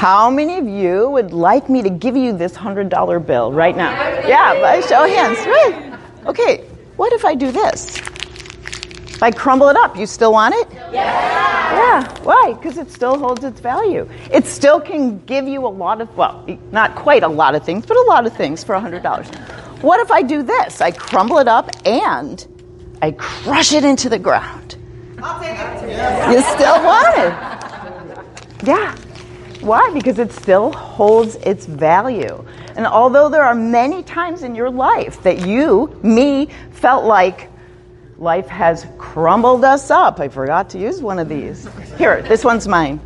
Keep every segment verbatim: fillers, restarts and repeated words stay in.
How many of you would like me to give you this one hundred dollar bill right now? Yeah, by show of hands. Right. Okay, what if I do this? If I crumble it up, you still want it? Yeah. Yeah, why? Because it still holds its value. It still can give you a lot of, well, not quite a lot of things, but a lot of things for one hundred dollars. What if I do this? I crumble it up and I crush it into the ground. I'll take it. Yeah. You still want it? Yeah. Why? Because it still holds its value. And although there are many times in your life that you, me, felt like life has crumbled us up. I forgot to use one of these. Here, this one's mine.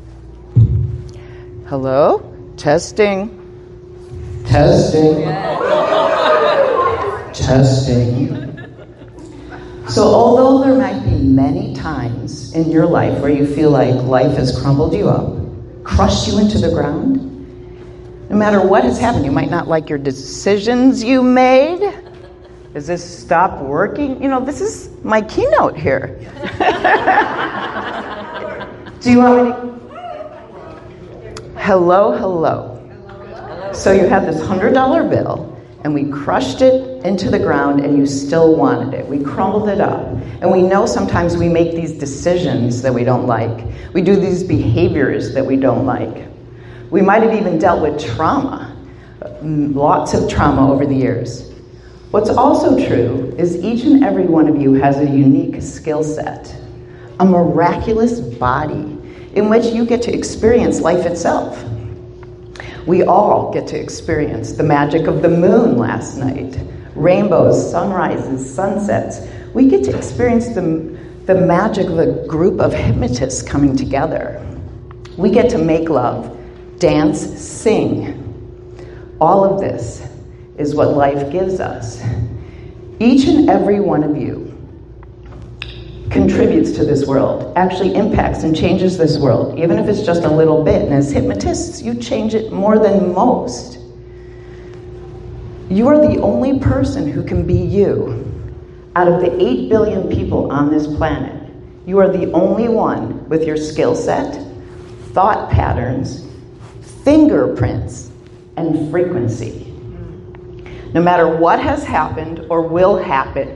Hello? Testing. Testing. Testing. So although there might be many times in your life where you feel like life has crumbled you up, crushed you into the ground, no matter what has happened, you might not like your decisions you made. Does this stop working? You know, this is my keynote here. Do you want me to? Hello, hello. So you had this one hundred dollar bill, and we crushed it into the ground, and you still wanted it. We crumbled it up. And we know sometimes we make these decisions that we don't like. We do these behaviors that we don't like. We might have even dealt with trauma, lots of trauma over the years. What's also true is each and every one of you has a unique skill set, a miraculous body in which you get to experience life itself. We all get to experience the magic of the moon last night, rainbows, sunrises, sunsets. We get to experience the, the magic of a group of hypnotists coming together. We get to make love, dance, sing. All of this is what life gives us. Each and every one of you contributes to this world, actually impacts and changes this world, even if it's just a little bit. And as hypnotists, you change it more than most. You are the only person who can be you. Out of the eight billion people on this planet, you are the only one with your skill set, thought patterns, fingerprints, and frequency. No matter what has happened or will happen,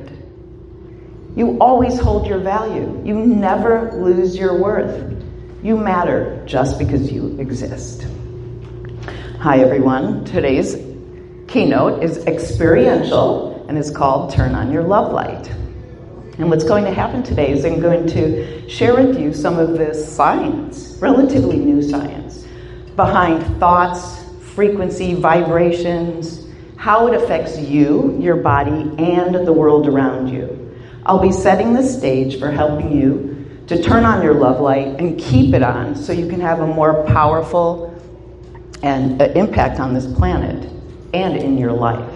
you always hold your value. You never lose your worth. You matter just because you exist. Hi, everyone. Today's keynote is experiential and is called Turn on Your Love Light. And what's going to happen today is I'm going to share with you some of the science, relatively new science, behind thoughts, frequency, vibrations, how it affects you, your body, and the world around you. I'll be setting the stage for helping you to turn on your love light and keep it on so you can have a more powerful and uh, impact on this planet and in your life.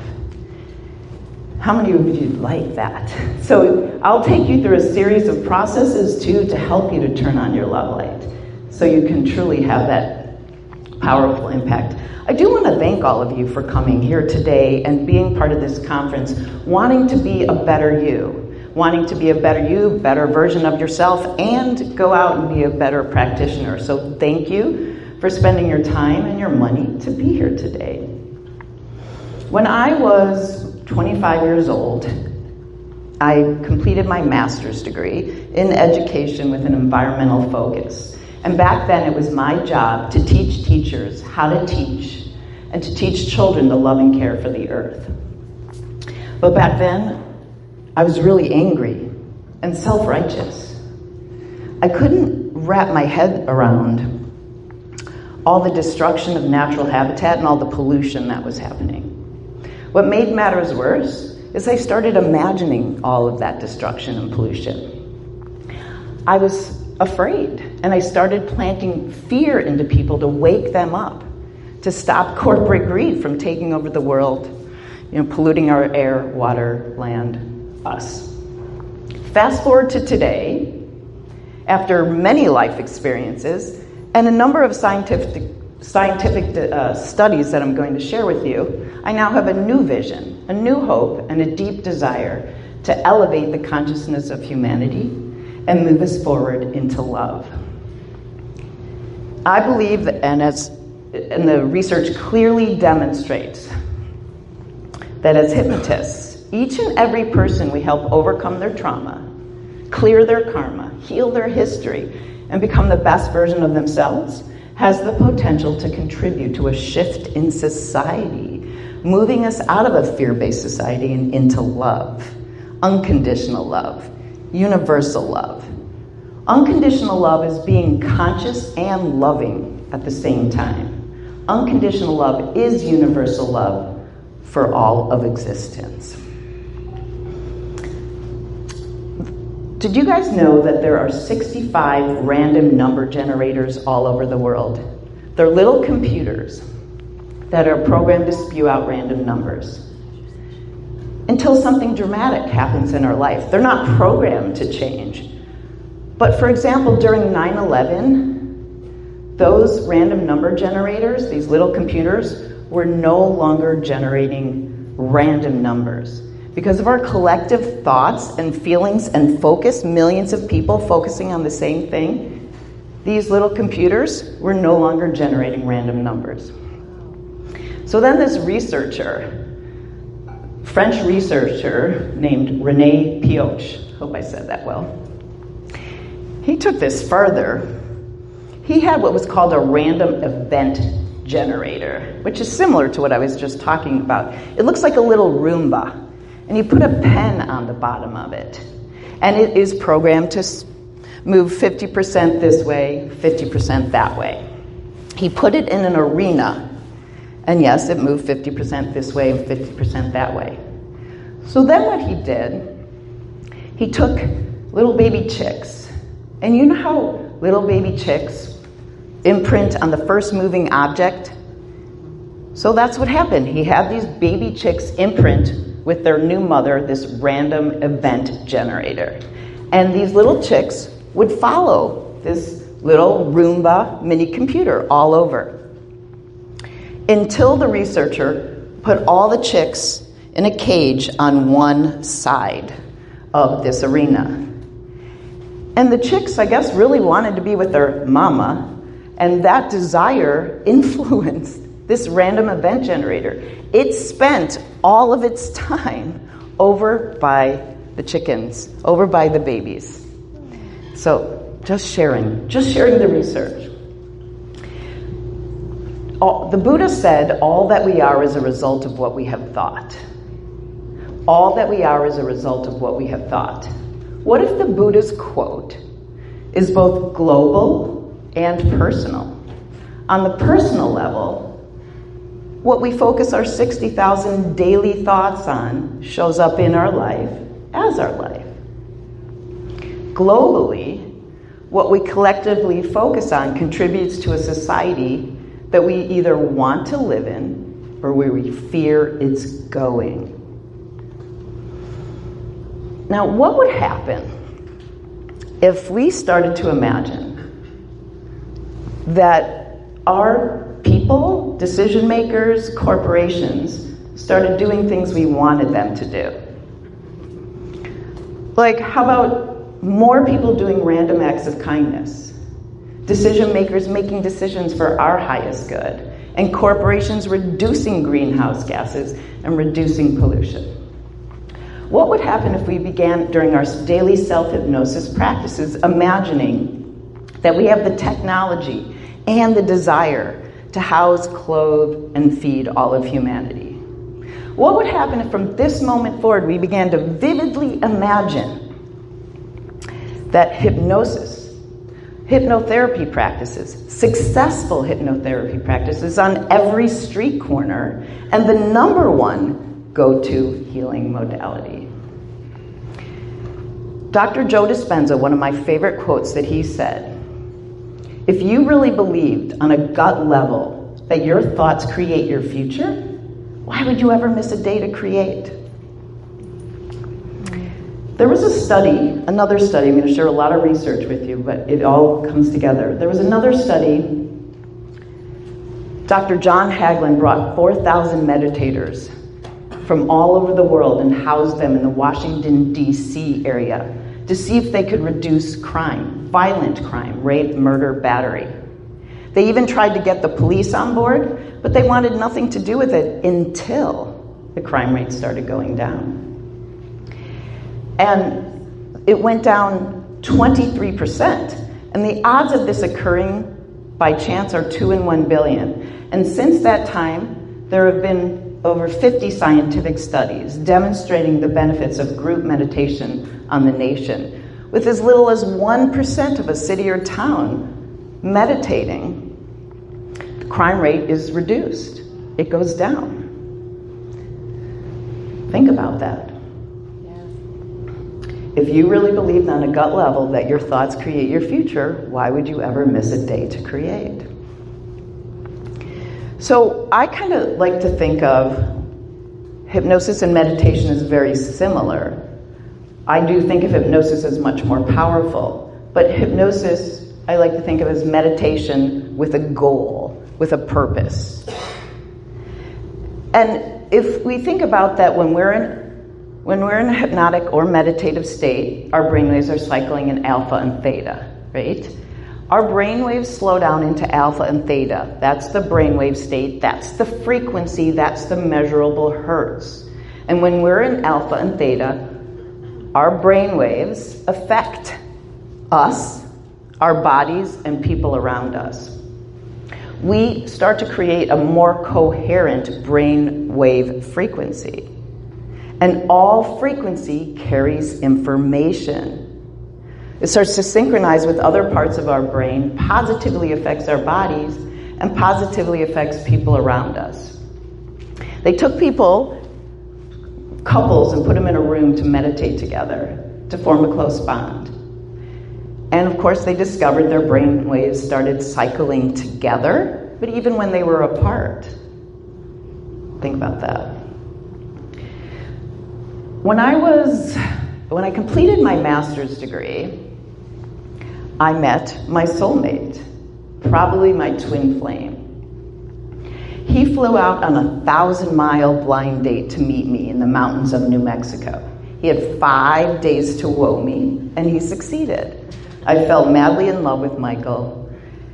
How many of you like that? So I'll take you through a series of processes too to help you to turn on your love light so you can truly have that powerful impact. I do want to thank all of you for coming here today and being part of this conference, wanting to be a better you. Wanting to be a better you, better version of yourself, and go out and be a better practitioner. So thank you for spending your time and your money to be here today. When I was twenty-five years old, I completed my master's degree in education with an environmental focus. And back then it was my job to teach teachers how to teach and to teach children to love and care for the earth. But back then, I was really angry and self-righteous. I couldn't wrap my head around all the destruction of natural habitat and all the pollution that was happening. What made matters worse is I started imagining all of that destruction and pollution. I was afraid, and I started planting fear into people to wake them up, to stop corporate greed from taking over the world, you know, polluting our air, water, land, us. Fast forward to today, after many life experiences and a number of scientific scientific uh, studies that I'm going to share with you, I now have a new vision, a new hope, and a deep desire to elevate the consciousness of humanity and move us forward into love. I believe that, and as and the research clearly demonstrates that as hypnotists, each and every person we help overcome their trauma, clear their karma, heal their history, and become the best version of themselves has the potential to contribute to a shift in society, moving us out of a fear-based society and into love, unconditional love, universal love. Unconditional love is being conscious and loving at the same time. Unconditional love is universal love for all of existence. Did you guys know that there are sixty-five random number generators all over the world? They're little computers that are programmed to spew out random numbers until something dramatic happens in our life. They're not programmed to change. But for example, during nine eleven, those random number generators, these little computers, were no longer generating random numbers. Because of our collective thoughts and feelings and focus, millions of people focusing on the same thing, these little computers were no longer generating random numbers. So then this researcher, French researcher named René Pioche, hope I said that well, he took this further. He had what was called a random event generator, which is similar to what I was just talking about. It looks like a little Roomba. And he put a pen on the bottom of it. And it is programmed to move fifty percent this way, fifty percent that way. He put it in an arena. And yes, it moved fifty percent this way and fifty percent that way. So then what he did, he took little baby chicks. And you know how little baby chicks imprint on the first moving object? So that's what happened. He had these baby chicks imprint with their new mother, this random event generator. And these little chicks would follow this little Roomba mini computer all over. Until the researcher put all the chicks in a cage on one side of this arena. And the chicks, I guess, really wanted to be with their mama, and that desire influenced this random event generator. It spent all of its time over by the chickens, over by the babies. So just sharing, just sharing the research. All, the Buddha said, all that we are is a result of what we have thought. All that we are is a result of what we have thought. What if the Buddha's quote is both global and personal? On the personal level, what we focus our sixty thousand daily thoughts on shows up in our life as our life. Globally, what we collectively focus on contributes to a society that we either want to live in or where we fear it's going. Now, what would happen if we started to imagine that our people, decision makers, corporations started doing things we wanted them to do? Like, how about more people doing random acts of kindness? Decision makers making decisions for our highest good, and corporations reducing greenhouse gases and reducing pollution. What would happen if we began during our daily self-hypnosis practices imagining that we have the technology and the desire to house, clothe, and feed all of humanity? What would happen if from this moment forward we began to vividly imagine that hypnosis, hypnotherapy practices, successful hypnotherapy practices on every street corner, and the number one go-to healing modality? Doctor Joe Dispenza, one of my favorite quotes that he said, if you really believed on a gut level that your thoughts create your future, why would you ever miss a day to create? There was a study, another study, I'm going to share a lot of research with you, but it all comes together. There was another study. Doctor John Hagelin brought four thousand meditators from all over the world and housed them in the Washington, D C area to see if they could reduce crime, violent crime, rape, murder, battery. They even tried to get the police on board, but they wanted nothing to do with it until the crime rate started going down. And it went down twenty-three percent. And the odds of this occurring by chance are two in one billion. And since that time, there have been over fifty scientific studies demonstrating the benefits of group meditation on the nation. With as little as one percent of a city or town meditating, the crime rate is reduced. It goes down. Think about that. If you really believed on a gut level that your thoughts create your future, why would you ever miss a day to create? So I kind of like to think of hypnosis and meditation as very similar. I do think of hypnosis as much more powerful, but hypnosis I like to think of as meditation with a goal, with a purpose. And if we think about that, when we're in When we're in a hypnotic or meditative state, our brainwaves are cycling in alpha and theta, right? Our brainwaves slow down into alpha and theta. That's the brainwave state. That's the frequency. That's the measurable hertz. And when we're in alpha and theta, our brainwaves affect us, our bodies, and people around us. We start to create a more coherent brainwave frequency. And all frequency carries information. It starts to synchronize with other parts of our brain, positively affects our bodies, and positively affects people around us. They took people, couples, and put them in a room to meditate together, to form a close bond. And of course, they discovered their brain waves started cycling together, but even when they were apart. Think about that. When I was, when I completed my master's degree, I met my soulmate, probably my twin flame. He flew out on a thousand mile blind date to meet me in the mountains of New Mexico. He had five days to woo me, and he succeeded. I fell madly in love with Michael.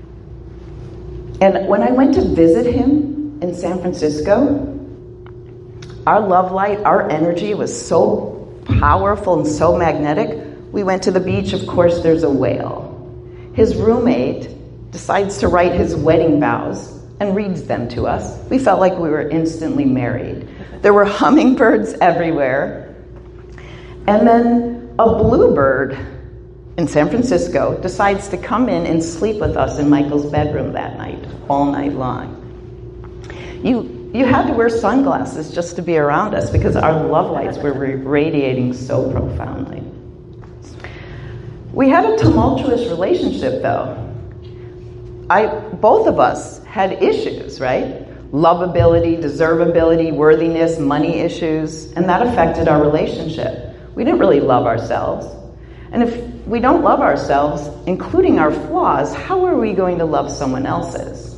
And when I went to visit him in San Francisco, our love light, our energy was so powerful and so magnetic. We went to the beach. Of course, there's a whale. His roommate decides to write his wedding vows and reads them to us. We felt like we were instantly married. There were hummingbirds everywhere. And then a bluebird in San Francisco decides to come in and sleep with us in Michael's bedroom that night, all night long. You You had to wear sunglasses just to be around us because our love lights were radiating so profoundly. We had a tumultuous relationship, though. I, both of us had issues, right? Lovability, deservability, worthiness, money issues, and that affected our relationship. We didn't really love ourselves. And if we don't love ourselves, including our flaws, how are we going to love someone else's?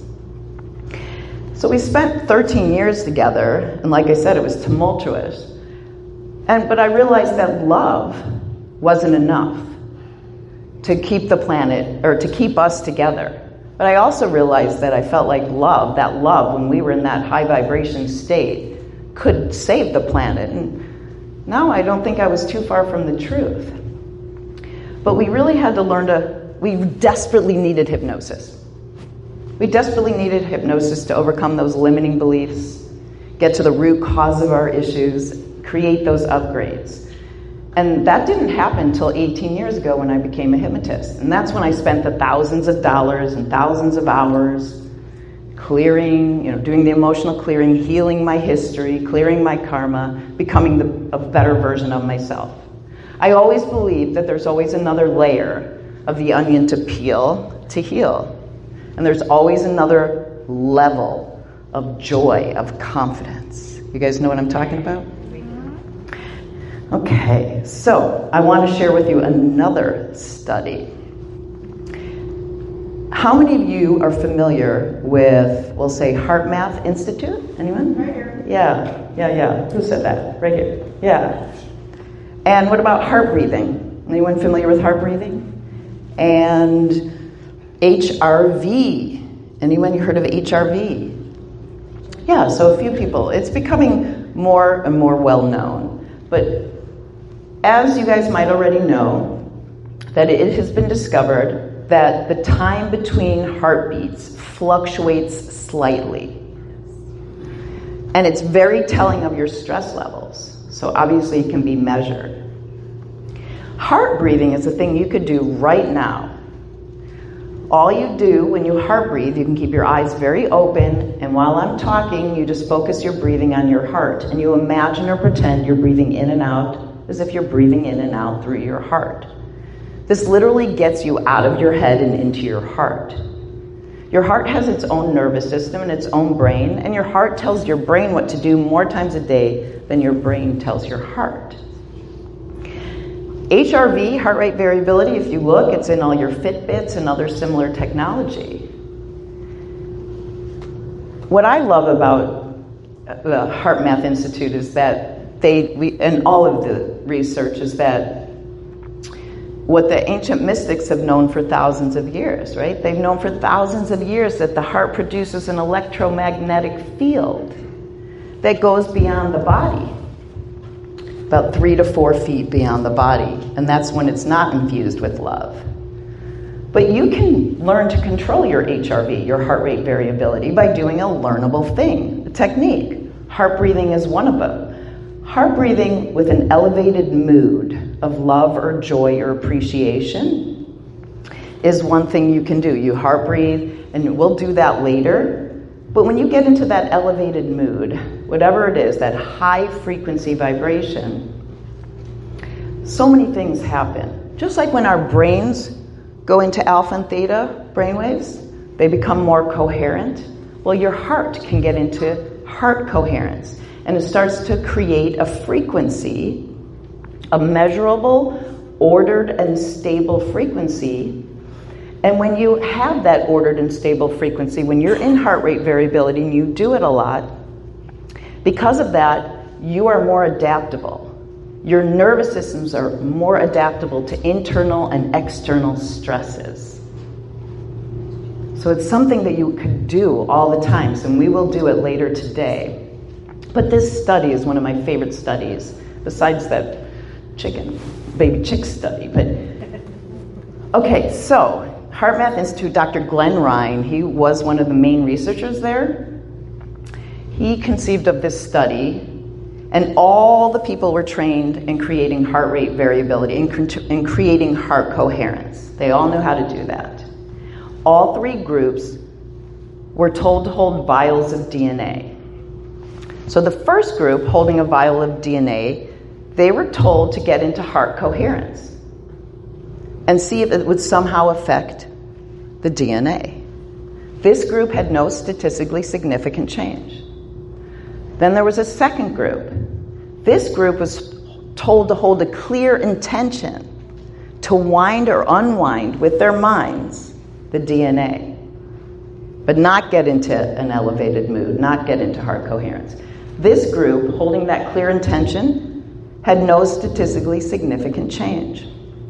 So we spent thirteen years together, and like I said, it was tumultuous. And but I realized that love wasn't enough to keep the planet, or to keep us together. But I also realized that I felt like love, that love, when we were in that high vibration state, could save the planet. And now I don't think I was too far from the truth. But we really had to learn to, we desperately needed hypnosis. We desperately needed hypnosis to overcome those limiting beliefs, get to the root cause of our issues, create those upgrades. And that didn't happen until eighteen years ago when I became a hypnotist. And that's when I spent the thousands of dollars and thousands of hours clearing, you know, doing the emotional clearing, healing my history, clearing my karma, becoming the, a better version of myself. I always believe that there's always another layer of the onion to peel to heal. And there's always another level of joy, of confidence. You guys know what I'm talking about? Okay, so I want to share with you another study. How many of you are familiar with, we'll say, HeartMath Institute? Anyone? Right here. Yeah, yeah, yeah. Who said that? Right here. Yeah. And what about heart breathing? Anyone familiar with heart breathing? And H R V Anyone heard of H R V? Yeah, so a few people. It's becoming more and more well known. But as you guys might already know, that it has been discovered that the time between heartbeats fluctuates slightly. And it's very telling of your stress levels. So obviously it can be measured. Heart breathing is a thing you could do right now. All you do when you heart breathe, you can keep your eyes very open, and while I'm talking, you just focus your breathing on your heart, and you imagine or pretend you're breathing in and out as if you're breathing in and out through your heart. This literally gets you out of your head and into your heart. Your heart has its own nervous system and its own brain, and your heart tells your brain what to do more times a day than your brain tells your heart. H R V, heart rate variability, if you look, it's in all your Fitbits and other similar technology. What I love about the HeartMath Institute is that they, we, and all of the research is that what the ancient mystics have known for thousands of years, right? They've known for thousands of years that the heart produces an electromagnetic field that goes beyond the body. About three to four feet beyond the body, and that's when it's not infused with love. But you can learn to control your H R V, your heart rate variability, by doing a learnable thing, a technique. Heart breathing is one of them. Heart breathing with an elevated mood of love or joy or appreciation is one thing you can do. You heart breathe, and we'll do that later. But when you get into that elevated mood, whatever it is, that high frequency vibration, so many things happen. Just like when our brains go into alpha and theta brainwaves, they become more coherent. Well, your heart can get into heart coherence, and it starts to create a frequency, a measurable, ordered, and stable frequency. And when you have that ordered and stable frequency, when you're in heart rate variability and you do it a lot, because of that, you are more adaptable. Your nervous systems are more adaptable to internal and external stresses. So it's something that you could do all the time, and we will do it later today. But this study is one of my favorite studies, besides that chicken, baby chick study. But okay, so HeartMath Institute, Doctor Glenn Ryan, he was one of the main researchers there. He conceived of this study, and all the people were trained in creating heart rate variability, in, in creating heart coherence. They all knew how to do that. All three groups were told to hold vials of D N A. So the first group, holding a vial of D N A, they were told to get into heart coherence and see if it would somehow affect the D N A. This group had no statistically significant change. Then there was a second group. This group was told to hold a clear intention to wind or unwind with their minds the D N A, but not get into an elevated mood, not get into heart coherence. This group, holding that clear intention, had no statistically significant change.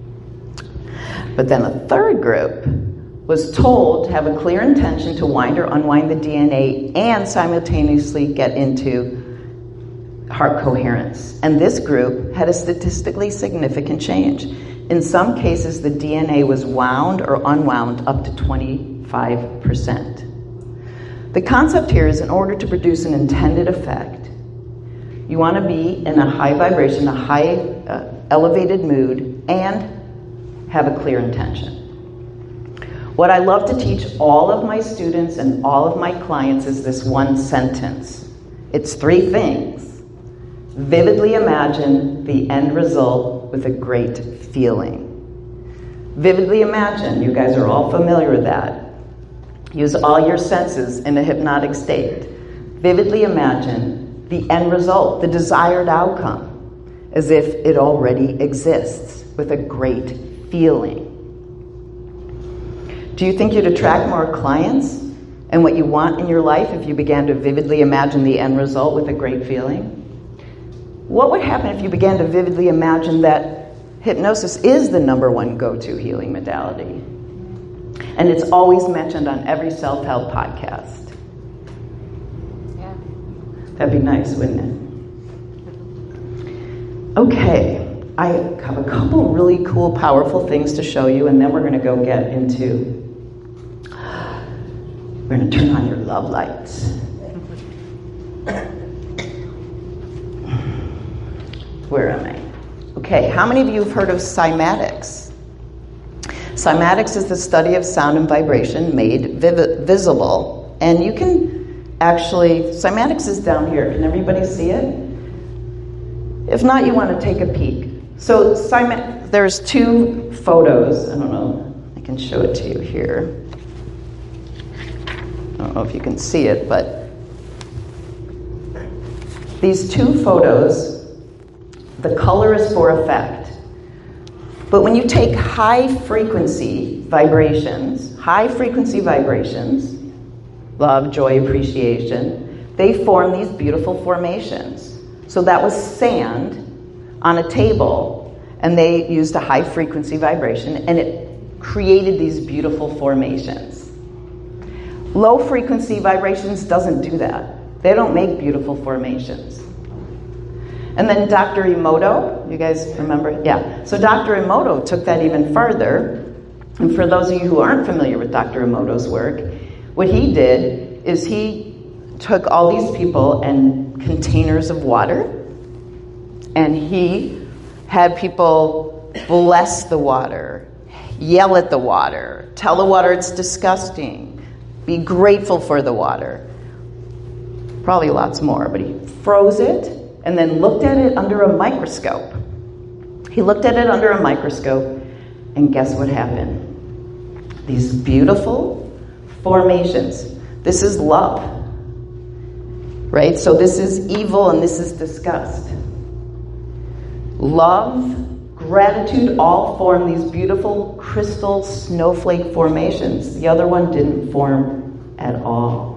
But then a third group was told to have a clear intention to wind or unwind the D N A and simultaneously get into heart coherence. And this group had a statistically significant change. In some cases, the D N A was wound or unwound up to twenty-five percent. The concept here is, in order to produce an intended effect, you want to be in a high vibration, a high uh, elevated mood, and have a clear intention. What I love to teach all of my students and all of my clients is this one sentence. It's three things. Vividly imagine the end result with a great feeling. Vividly imagine, you guys are all familiar with that. Use all your senses in a hypnotic state. Vividly imagine the end result, the desired outcome, as if it already exists with a great feeling. Do you think you'd attract more clients and what you want in your life if you began to vividly imagine the end result with a great feeling? What would happen if you began to vividly imagine that hypnosis is the number one go-to healing modality? And it's always mentioned on every self-help podcast. Yeah. That'd be nice, wouldn't it? Okay, I have a couple really cool, powerful things to show you, and then we're going to go get into, we're going to turn on your love lights. Where am I? Okay, how many of you have heard of cymatics? Cymatics is the study of sound and vibration made viv- visible. And you can actually, cymatics is down here. Can everybody see it? If not, you want to take a peek. So cyma- there's two photos. I don't know. I can show it to you here. I don't know if you can see it, but these two photos, the color is for effect. But when you take high frequency vibrations, high frequency vibrations, love, joy, appreciation, they form these beautiful formations. So that was sand on a table, and they used a high frequency vibration, and it created these beautiful formations. Low frequency vibrations doesn't do that. They don't make beautiful formations. And then Doctor Emoto, you guys remember? Yeah. So Doctor Emoto took that even further. And for those of you who aren't familiar with Doctor Emoto's work, what he did is he took all these people and containers of water, and he had people bless the water, yell at the water, tell the water it's disgusting, be grateful for the water. Probably lots more, but he froze it and then looked at it under a microscope. He looked at it under a microscope, and guess what happened? These beautiful formations. This is love, right? So this is evil and this is disgust. Love, gratitude all form these beautiful crystal snowflake formations. The other one didn't form at all.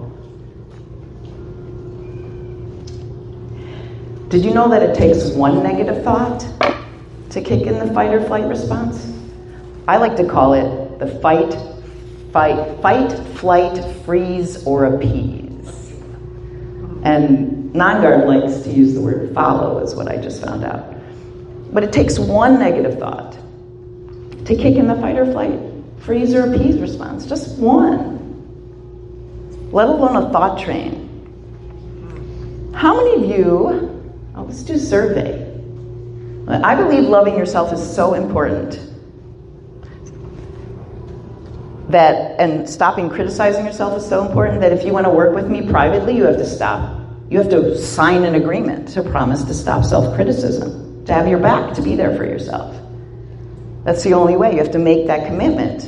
Did you know that it takes one negative thought to kick in the fight or flight response? I like to call it the fight, fight, fight, flight, freeze, or appease. And NonGuard likes to use the word follow, is what I just found out. But it takes one negative thought to kick in the fight or flight, freeze, or appease response. Just one. Let alone a thought train. How many of you... Oh, let's do a survey. I believe loving yourself is so important that, and stopping criticizing yourself is so important that if you want to work with me privately, you have to stop. You have to sign an agreement to promise to stop self-criticism, to have your back, to be there for yourself. That's the only way. You have to make that commitment.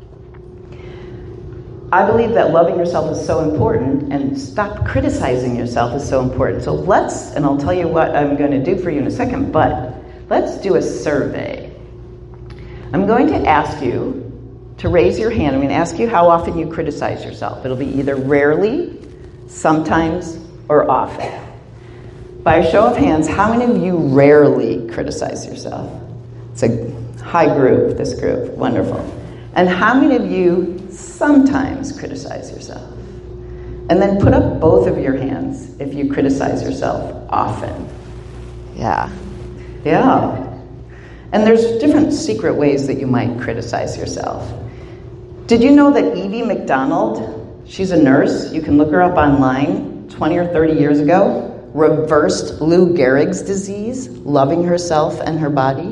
I believe that loving yourself is so important, and stop criticizing yourself is so important. So let's, and I'll tell you what I'm going to do for you in a second, but let's do a survey. I'm going to ask you to raise your hand. I'm going to ask you how often you criticize yourself. It'll be either rarely, sometimes, or often. By a show of hands, how many of you rarely criticize yourself? It's a high group, this group. Wonderful. And how many of you sometimes criticize yourself? And then put up both of your hands if you criticize yourself often. Yeah. Yeah. And there's different secret ways that you might criticize yourself. Did you know that Evie McDonald, she's a nurse, you can look her up online, twenty or thirty years ago, reversed Lou Gehrig's disease, loving herself and her body?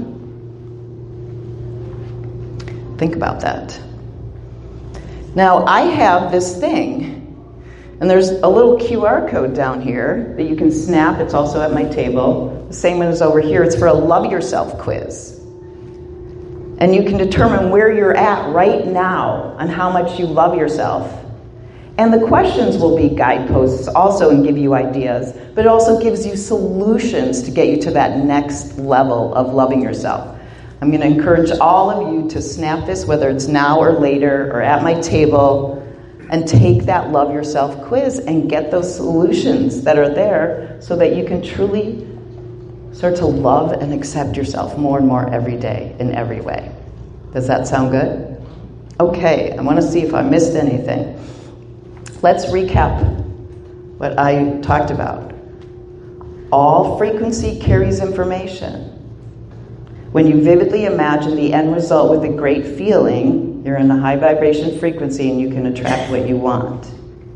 Think about that. Now, I have this thing, and there's a little Q R code down here that you can snap. It's also at my table. The same one is over here. It's for a Love Yourself quiz. And you can determine where you're at right now on how much you love yourself. And the questions will be guideposts also and give you ideas, but it also gives you solutions to get you to that next level of loving yourself. I'm going to encourage all of you to snap this, whether it's now or later or at my table, and take that Love Yourself quiz and get those solutions that are there so that you can truly start to love and accept yourself more and more every day in every way. Does that sound good? Okay, I want to see if I missed anything. Let's recap what I talked about. All frequency carries information. When you vividly imagine the end result with a great feeling, you're in a high vibration frequency and you can attract what you want.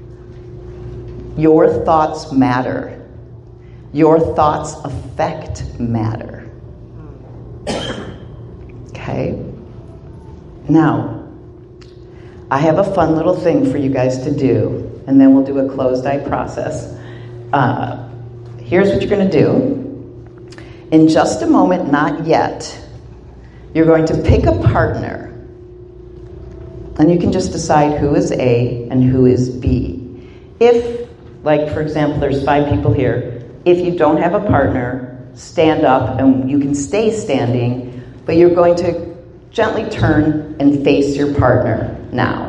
Your thoughts matter. Your thoughts affect matter. Okay? Now, I have a fun little thing for you guys to do, and then we'll do a closed eye process. Uh, here's what you're going to do. In just a moment, not yet, you're going to pick a partner. And you can just decide who is A and who is B. If, like for example, there's five people here, if you don't have a partner, stand up and you can stay standing, but you're going to gently turn and face your partner now.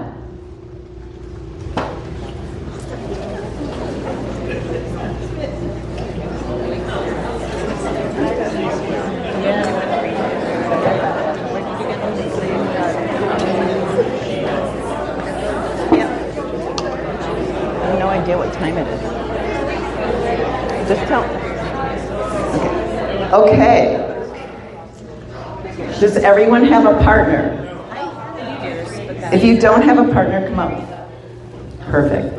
What time it is. Just tell. Okay. Okay. Does everyone have a partner? If you don't have a partner, come up. Perfect.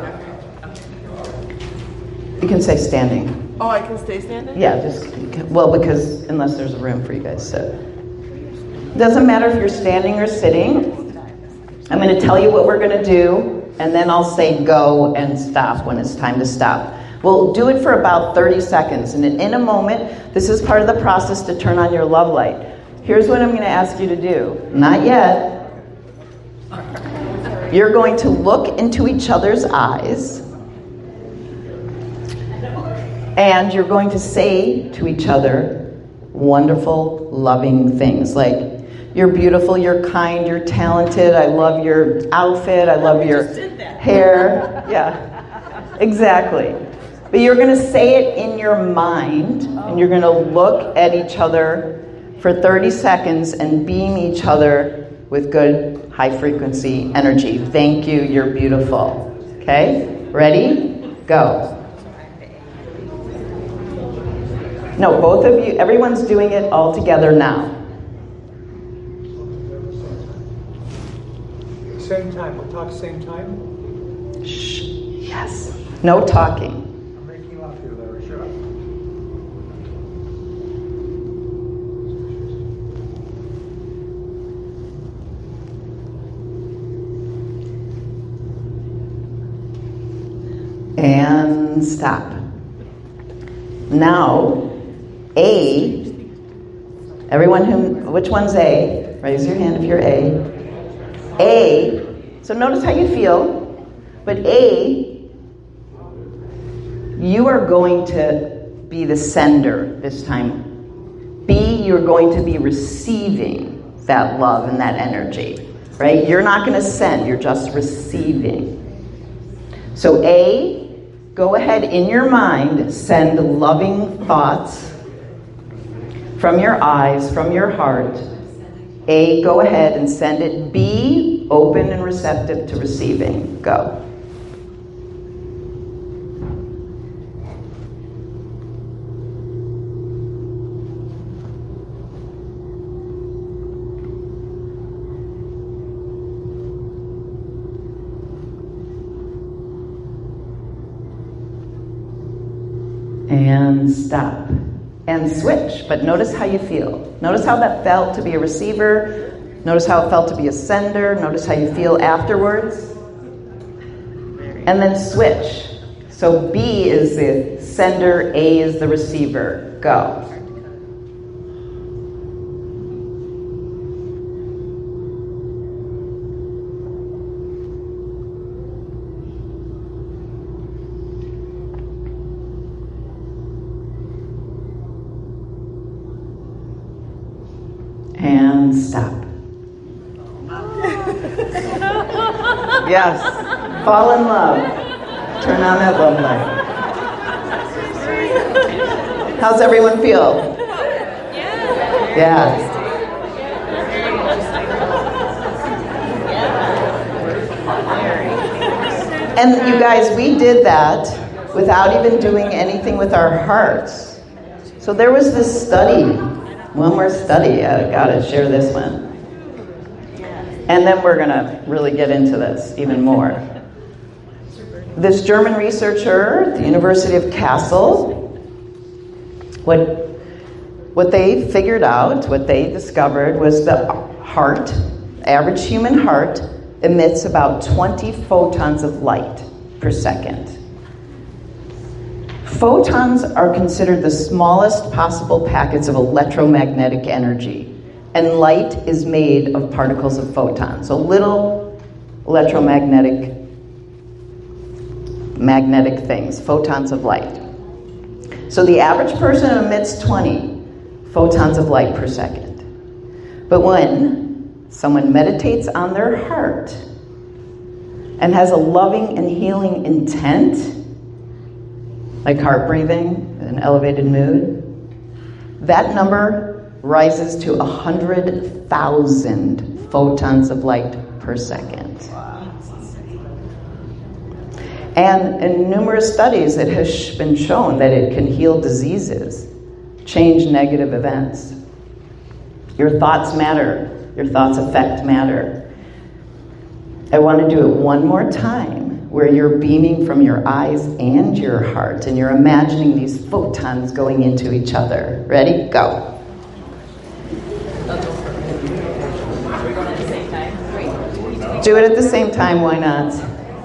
You can say standing. Oh, I can stay standing? Yeah, just, well, because unless there's room for you guys, so. Doesn't matter if you're standing or sitting. I'm going to tell you what we're going to do. And then I'll say go and stop when it's time to stop. We'll do it for about thirty seconds. And in a moment, this is part of the process to turn on your love light. Here's what I'm going to ask you to do. Not yet. You're going to look into each other's eyes. And you're going to say to each other wonderful, loving things like, you're beautiful, you're kind, you're talented, I love your outfit, I love your hair. Yeah, exactly. But you're going to say it in your mind, and you're going to look at each other for thirty seconds and beam each other with good high frequency energy. Thank you, you're beautiful. Okay, ready? Go. No, both of you, everyone's doing it all together now. Same time. We'll talk same time? Shh. Yes. No talking. I'm making love to you, Larry. Shut up. And stop. Now, A, everyone who, which one's A? Raise your hand if you're A. A, so notice how you feel, but A, you are going to be the sender this time. B, you're going to be receiving that love and that energy, right? You're not going to send, you're just receiving. So A, go ahead in your mind, send loving thoughts from your eyes, from your heart. A, go ahead and send it. B, open and receptive to receiving. Go. And stop. And switch, but notice how you feel. Notice how that felt to be a receiver. Notice how it felt to be a sender. Notice how you feel afterwards. And then switch. So B is the sender, A is the receiver. Go. And stop. Yes. Fall in love. Turn on that love light. How's everyone feel? Yeah. And you guys, we did that without even doing anything with our hearts. So there was this study, one more study, I gotta share this one. And then we're gonna really get into this even more. This German researcher at the University of Kassel, what, what they figured out, what they discovered was the heart, average human heart, emits about twenty photons of light per second. Photons are considered the smallest possible packets of electromagnetic energy, and light is made of particles of photons, so little electromagnetic magnetic things, photons of light. So the average person emits twenty photons of light per second. But when someone meditates on their heart and has a loving and healing intent, like heart breathing, an elevated mood, that number rises to one hundred thousand photons of light per second. And in numerous studies, it has been shown that it can heal diseases, change negative events. Your thoughts matter. Your thoughts affect matter. I want to do it one more time, where you're beaming from your eyes and your heart, and you're imagining these photons going into each other. Ready? Go. Do it at the same time, why not?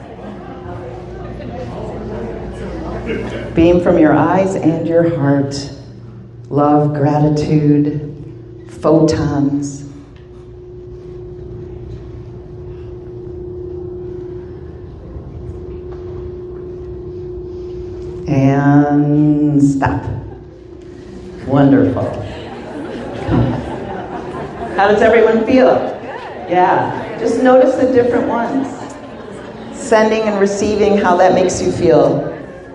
Beam from your eyes and your heart. Love, gratitude, photons. And stop. Wonderful. How does everyone feel? Yeah. Just notice the different ones. Sending and receiving, how that makes you feel.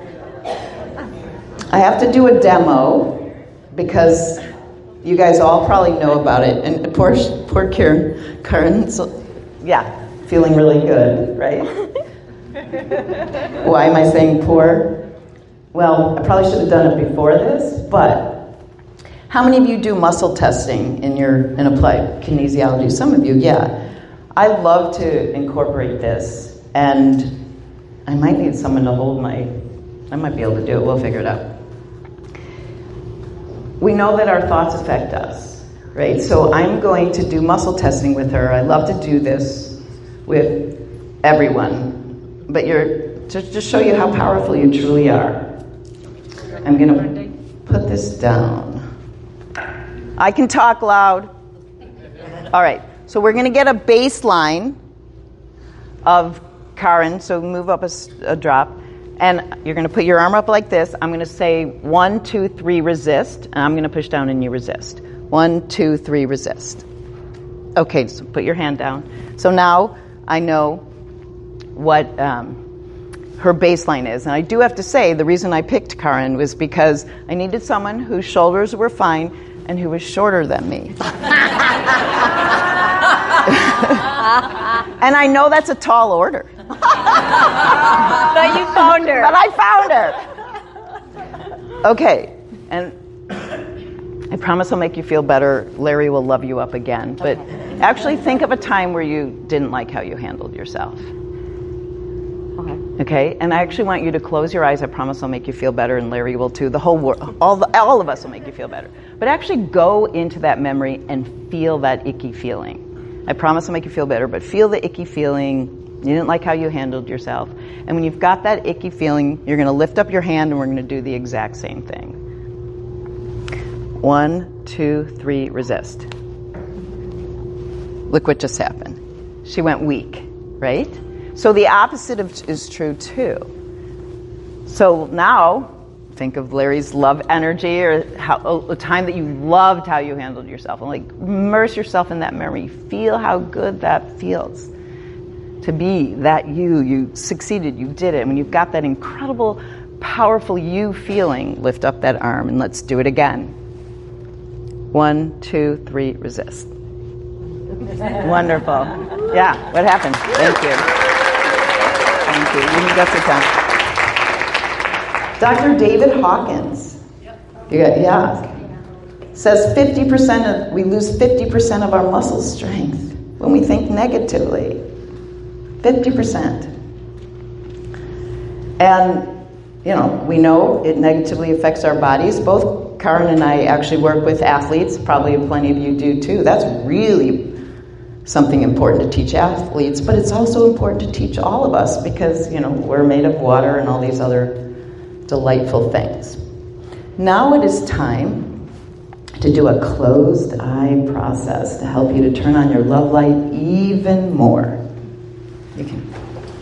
I have to do a demo because you guys all probably know about it. And poor, poor Karen, Karen, so, yeah, feeling really good, right? Why am I saying poor? Well, I probably should have done it before this, but how many of you do muscle testing in your in applied kinesiology? Some of you, yeah. I love to incorporate this, and I might need someone to hold my, I might be able to do it, we'll figure it out. We know that our thoughts affect us, right? So I'm going to do muscle testing with her. I love to do this with everyone, but you're, to just show you how powerful you truly are. I'm going to put this down. I can talk loud. All right, so we're going to get a baseline of Karen, so move up a, a drop. And you're going to put your arm up like this. I'm going to say one, two, three, resist. And I'm going to push down and you resist. One, two, three, resist. Okay, so put your hand down. So now I know what um, her baseline is. And I do have to say, the reason I picked Karen was because I needed someone whose shoulders were fine and who was shorter than me. And I know that's a tall order. But you found her. But I found her. Okay, and I promise I'll make you feel better. Larry will love you up again. But okay. Actually think of a time where you didn't like how you handled yourself. Okay. Okay, and I actually want you to close your eyes. I promise I'll make you feel better, and Larry will too. The whole world, all, the, all of us will make you feel better. But actually go into that memory and feel that icky feeling. I promise I'll make you feel better, but feel the icky feeling. You didn't like how you handled yourself. And when you've got that icky feeling, you're going to lift up your hand and we're going to do the exact same thing. One, two, three, resist. Look what just happened. She went weak, right? So the opposite of, is true too. So now, think of Larry's love energy, or how, a time that you loved how you handled yourself, and like immerse yourself in that memory. Feel how good that feels to be that you. You succeeded. You did it. When you've got that incredible, powerful you feeling, lift up that arm and let's do it again. One, two, three, resist. Wonderful. Yeah. What happened? Thank you. Thank you. You can get sit down. Doctor David Hawkins. You got, yeah. Says fifty percent of, we lose fifty percent of our muscle strength when we think negatively. fifty percent. And, you know, we know it negatively affects our bodies. Both Karen and I actually work with athletes. Probably plenty of you do too. That's really something important to teach athletes, but it's also important to teach all of us because, you know, we're made of water and all these other delightful things. Now it is time to do a closed eye process to help you to turn on your love light even more. You can.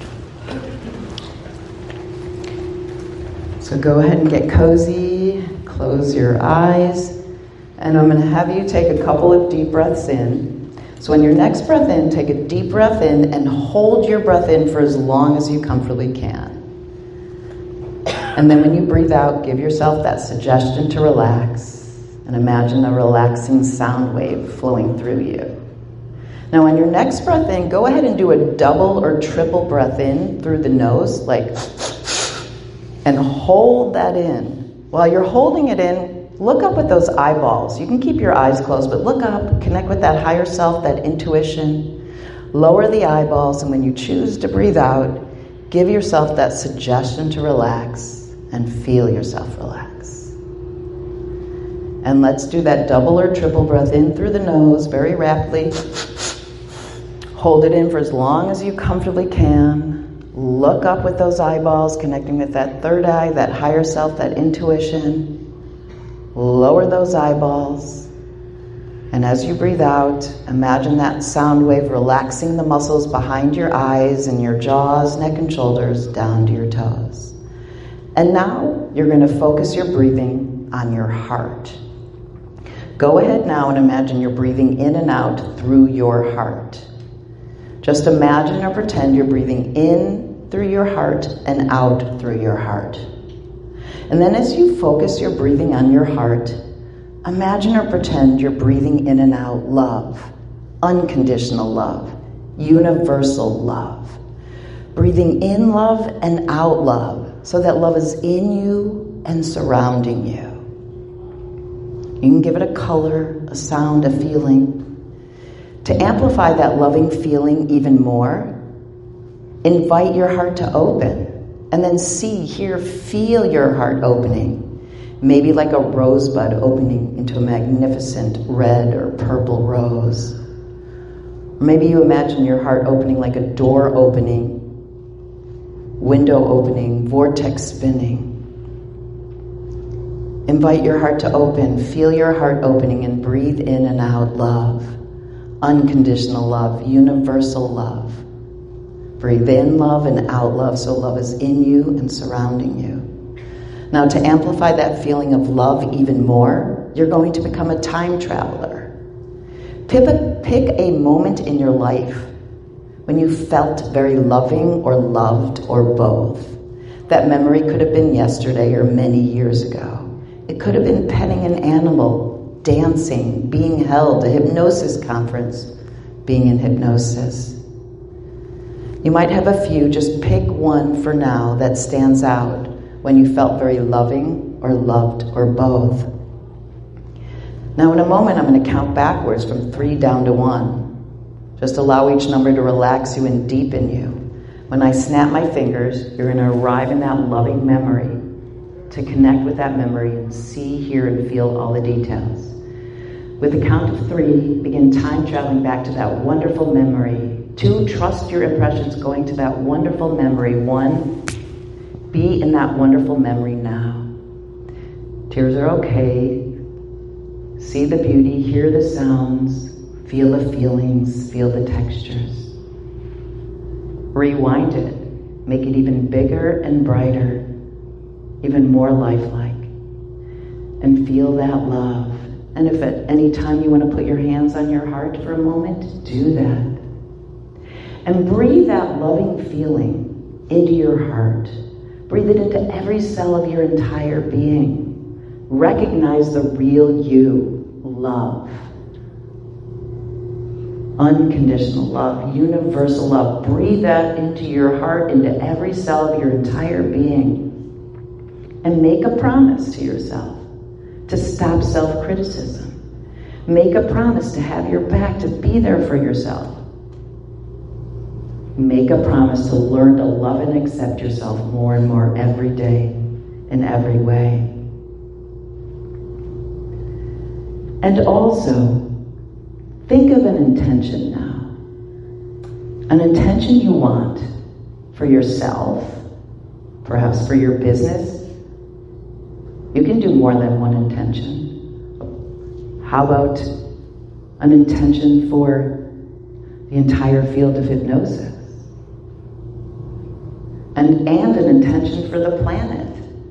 So go ahead and get cozy, close your eyes, and I'm going to have you take a couple of deep breaths in. So on your next breath in, take a deep breath in and hold your breath in for as long as you comfortably can. And then when you breathe out, give yourself that suggestion to relax. And imagine a relaxing sound wave flowing through you. Now on your next breath in, go ahead and do a double or triple breath in through the nose, like, and hold that in. While you're holding it in, look up with those eyeballs. You can keep your eyes closed, but look up, connect with that higher self, that intuition. Lower the eyeballs, and when you choose to breathe out, give yourself that suggestion to relax and feel yourself relax. And let's do that double or triple breath in through the nose very rapidly. Hold it in for as long as you comfortably can. Look up with those eyeballs, connecting with that third eye, that higher self, that intuition. Lower those eyeballs. And as you breathe out, imagine that sound wave relaxing the muscles behind your eyes and your jaws, neck and shoulders, down to your toes. And now you're going to focus your breathing on your heart. Go ahead now and imagine you're breathing in and out through your heart. Just imagine or pretend you're breathing in through your heart and out through your heart. And then as you focus your breathing on your heart, imagine or pretend you're breathing in and out love, unconditional love, universal love. Breathing in love and out love so that love is in you and surrounding you. You can give it a color, a sound, a feeling. To amplify that loving feeling even more, invite your heart to open and then see, hear, feel your heart opening. Maybe like a rosebud opening into a magnificent red or purple rose. Or maybe you imagine your heart opening like a door opening, window opening, vortex spinning. Invite your heart to open, feel your heart opening, and breathe in and out love, unconditional love, universal love. Breathe in love and out love so love is in you and surrounding you. Now to amplify that feeling of love even more, you're going to become a time traveler. Pick a, pick a moment in your life when you felt very loving or loved or both. That memory could have been yesterday or many years ago. It could have been petting an animal, dancing, being held, a hypnosis conference, being in hypnosis. You might have a few, just pick one for now that stands out when you felt very loving or loved or both. Now in a moment I'm going to count backwards from three down to one. Just allow each number to relax you and deepen you. When I snap my fingers, you're going to arrive in that loving memory, to connect with that memory and see, hear, and feel all the details. With the count of three, begin time traveling back to that wonderful memory. Two, trust your impressions going to that wonderful memory. One, be in that wonderful memory now. Tears are okay. See the beauty, hear the sounds, feel the feelings, feel the textures. Rewind it, make it even bigger and brighter, even more lifelike, and feel that love. And if at any time you want to put your hands on your heart for a moment, do that. And breathe that loving feeling into your heart. Breathe it into every cell of your entire being. Recognize the real you, love. unconditional love, universal love. Breathe that into your heart, into every cell of your entire being. And make a promise to yourself to stop self-criticism. Make a promise to have your back, to be there for yourself. Make a promise to learn to love and accept yourself more and more every day, in every way. And also, think of an intention now. An intention you want for yourself, perhaps for your business. You can do more than one intention. How about an intention for the entire field of hypnosis? And, and an intention for the planet.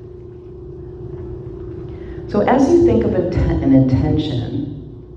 So as you think of an intention,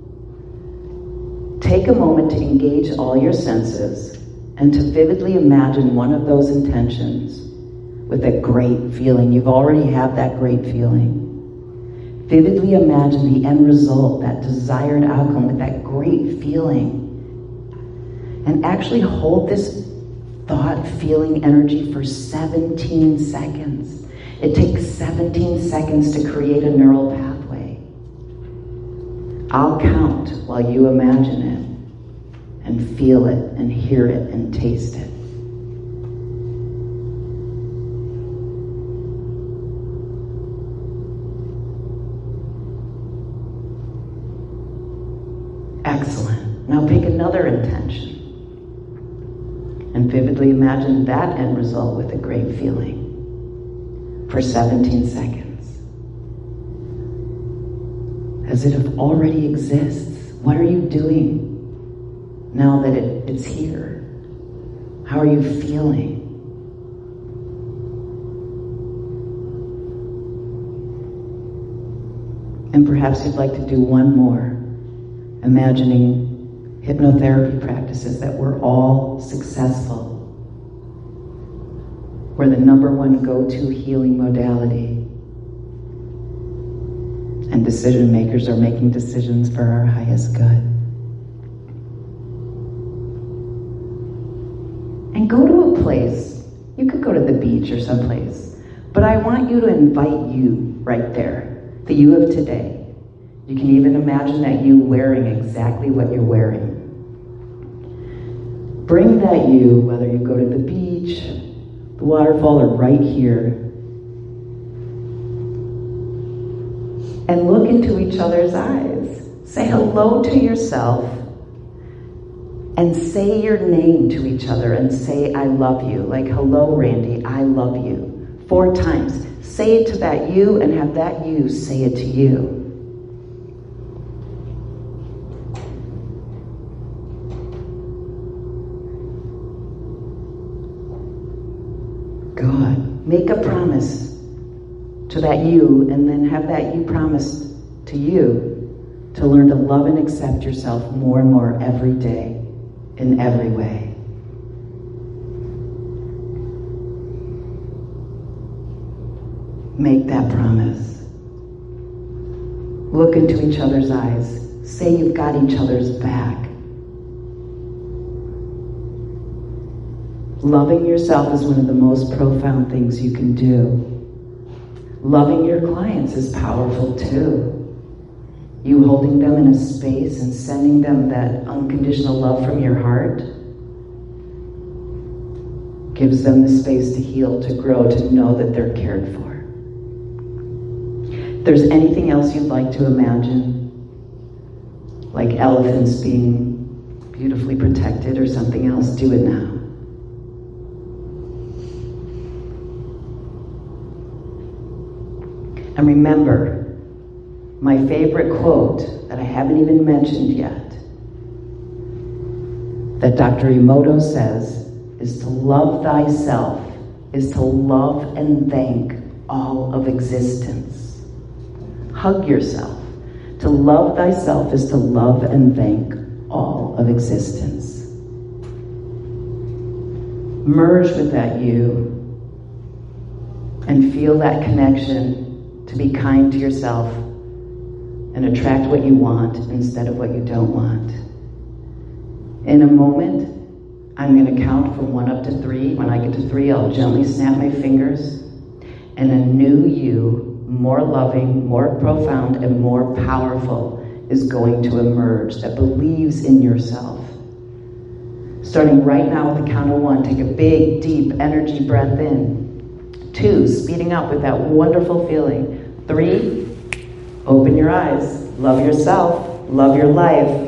take a moment to engage all your senses and to vividly imagine one of those intentions with a great feeling. You've already had that great feeling. Vividly imagine the end result, that desired outcome with that great feeling. And actually hold this thought, feeling, energy for seventeen seconds. It takes seventeen seconds to create a neural pathway. I'll count while you imagine it and feel it and hear it and taste it. Excellent. Now pick another intention and vividly imagine that end result with a great feeling for seventeen seconds. As if it already exists. What are you doing now that it, it's here? How are you feeling? And perhaps you'd like to do one more. Imagining hypnotherapy practices that were all successful. We're the number one go-to healing modality. And decision makers are making decisions for our highest good. And go to a place. You could go to the beach or someplace. But I want you to invite you right there. The you of today. You can even imagine that you wearing exactly what you're wearing. Bring that you, whether you go to the beach, the waterfall, or right here, and look into each other's eyes. Say hello to yourself, and say your name to each other, and say, I love you. Like, hello, Randy, I love you. Four times. Say it to that you, and have that you say it to you. Good. Make a promise to that you, and then have that you promise to you to learn to love and accept yourself more and more every day, in every way. Make that promise. Look into each other's eyes. Say you've got each other's back. Loving yourself is one of the most profound things you can do. Loving your clients is powerful too. You holding them in a space and sending them that unconditional love from your heart gives them the space to heal, to grow, to know that they're cared for. If there's anything else you'd like to imagine, like elephants being beautifully protected or something else, do it now. And remember, my favorite quote that I haven't even mentioned yet, that Doctor Emoto says, is to love thyself, is to love and thank all of existence. Hug yourself. To love thyself is to love and thank all of existence. Merge with that you and feel that connection to be kind to yourself and attract what you want instead of what you don't want. In a moment, I'm going to count from one up to three. When I get to three, I'll gently snap my fingers, and a new you, more loving, more profound, and more powerful, is going to emerge that believes in yourself. Starting right now with the count of one, take a big, deep energy breath in. Two, speeding up with that wonderful feeling. Three, open your eyes. Love yourself. Love your life.